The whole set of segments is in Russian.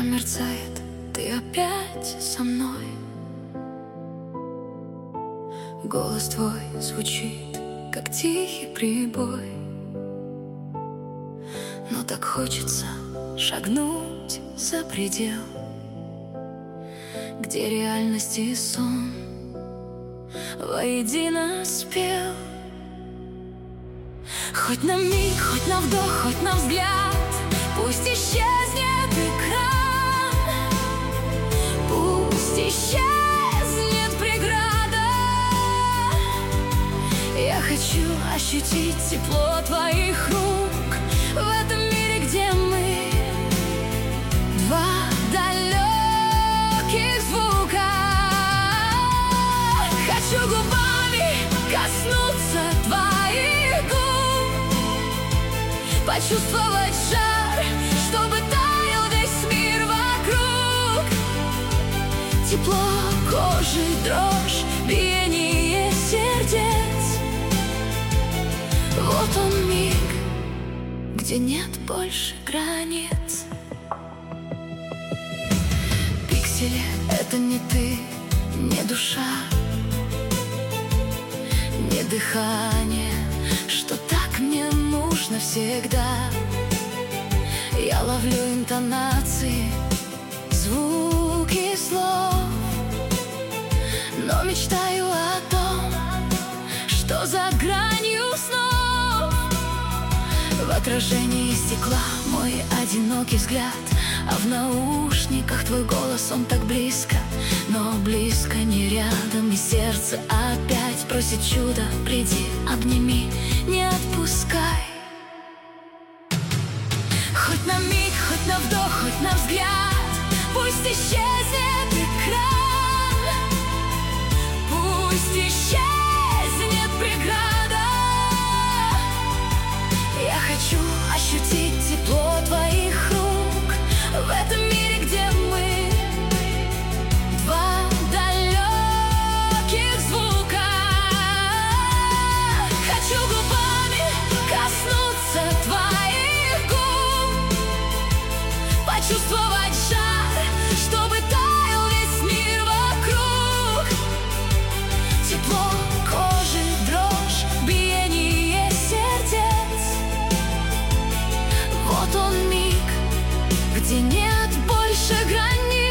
Экран мерцает, ты опять со мной. Голос твой звучит, как тихий прибой. Но так хочется шагнуть за предел, где реальность и сон воедино спел. Хоть на миг, хоть на вдох, хоть на взгляд, пусть исчезнет экран, пусть исчезнет преграда. Я хочу ощутить тепло твоих рук в этом мире, где мы два далеких звука. Хочу губами коснуться твоих губ, почувствовать жар, чтобы таял весь мир вокруг. Тепло кожи, дрожь, биение сердец. Вот он миг, где нет больше границ. Пиксели — это не ты, не душа, не дыхание, что так мне нужно всегда. Я ловлю интонации, звуки слов, но мечтаю о том, что за гранью снов. В отражении стекла мой одинокий взгляд, а в наушниках твой голос, он так близко, но близко не рядом. И сердце опять просит чуда: приди, обними, не отпускай. Хоть на миг, хоть на вдох, хоть на взгляд, пусть исчезнет экран, пусть исчезнет преграда. Я хочу ощутить тепло твоих рук в этом мире, где мы два далеких звука. Хочу губами коснуться твоих губ, почувствовать жар, чтобы таял весь мир вокруг. Тепло кожи, дрожь, биение сердец. Вот он миг, где нет больше границ.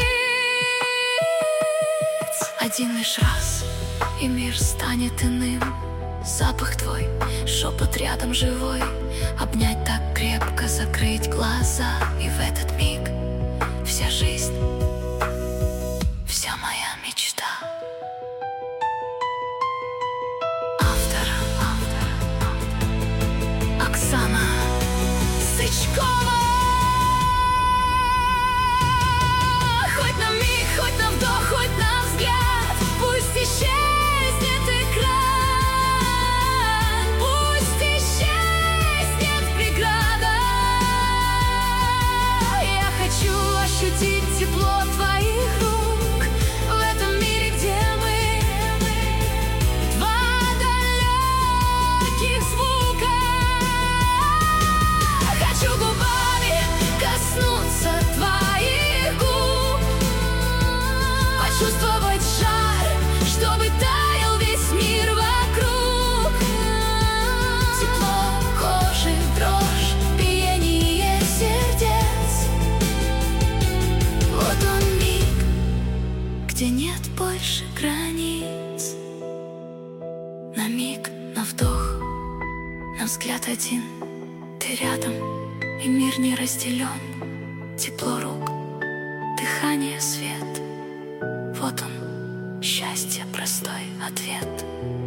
Один лишь раз, и мир станет иным. Запах твой, шепот рядом живой. Обнять так крепко, закрыть глаза, и в этот миг вся жизнь, вся моя мечта. Автор Оксана Сычкова. Хоть на миг, хоть на вдох, хоть на взгляд, пусть исчезнет экран, пусть исчезнет преграда. Я хочу ощутить тепло твоих рук в этом мире, где мы два далеких звука. Хочу губами коснуться твоих губ, почувствовать жар, чтобы таял весь мир вокруг. Тепло кожи, дрожь, биение сердец. Вот он миг, где нет больше границ. На миг, на вдох, на взгляд один, ты рядом, и мир не разделен. Тепло рук, дыхание, свет. Вот он, счастье, простой ответ.